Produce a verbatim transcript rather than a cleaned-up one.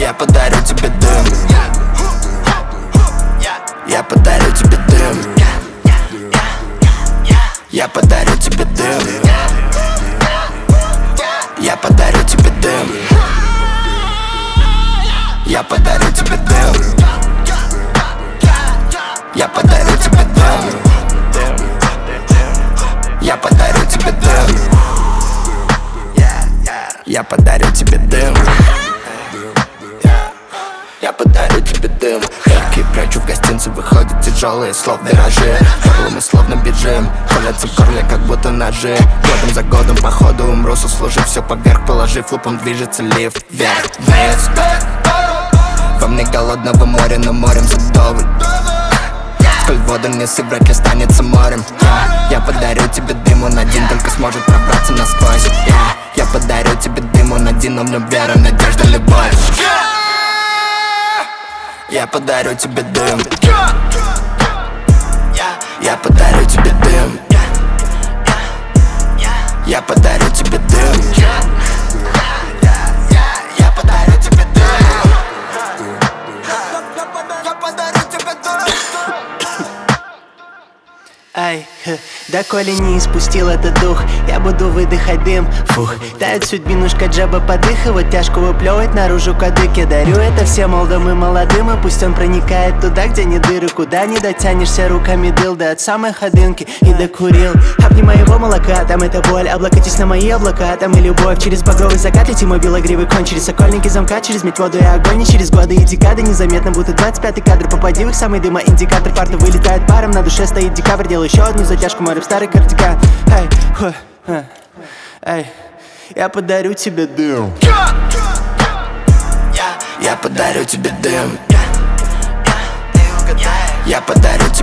Я подарю тебе дым. Я подарю тебе дым. Я подарю тебе дым. Я подарю тебе дым. Я подарю тебе дым. Я подарю тебе дым. Я подарю тебе дым. Я подарю тебе дым. Я подарю тебе дым. Легкие прячу в гостинце, выходят тяжелые слов виражи. Горло мы словно бежим, колятся в горле, как будто ножи. Годом за годом по ходу умру, сослужив все поверх, положив лупом движется лифт вверх, вниз. Во мне голодного моря, но морем задоволь. Сколь воду нес и вряд ли останется морем. Я, я подарю тебе дым, он один только сможет пробраться насквозь. Я, я подарю тебе дым, он один, но в нем вера, надежда, любовь. Я подарю тебе дым. Я подарю тебе дым. Я подарю тебе дым. Я подарю тебе дым. Я подарю тебе дым. Ай, доколе не испустил этот дух, я буду выдыхать дым. Фух, дает судьбинушка джаба подых, и вот тяжко выплевывать наружу кадык. Я дарю это всем молодым и молодым, и пусть он проникает туда, где не дыры, куда не дотянешься руками дылды от самой ходынки и докурил. Обнимай его молока, там это боль, облокотись на мои облака, там и любовь. Через багровый закат лети мой белогривый конь, через сокольники замка, через медь, воду и огонь, и через годы и декады незаметно будто двадцать пятый кадр. Попади в их самый дымоиндикатор, парта вылетает паром, на душе стоит декабрь, делаю еще одну затяжку, морю в старый кардиган. Эй, хо, ха, эй, я подарю тебе дым. Я подарю тебе дым. Я подарю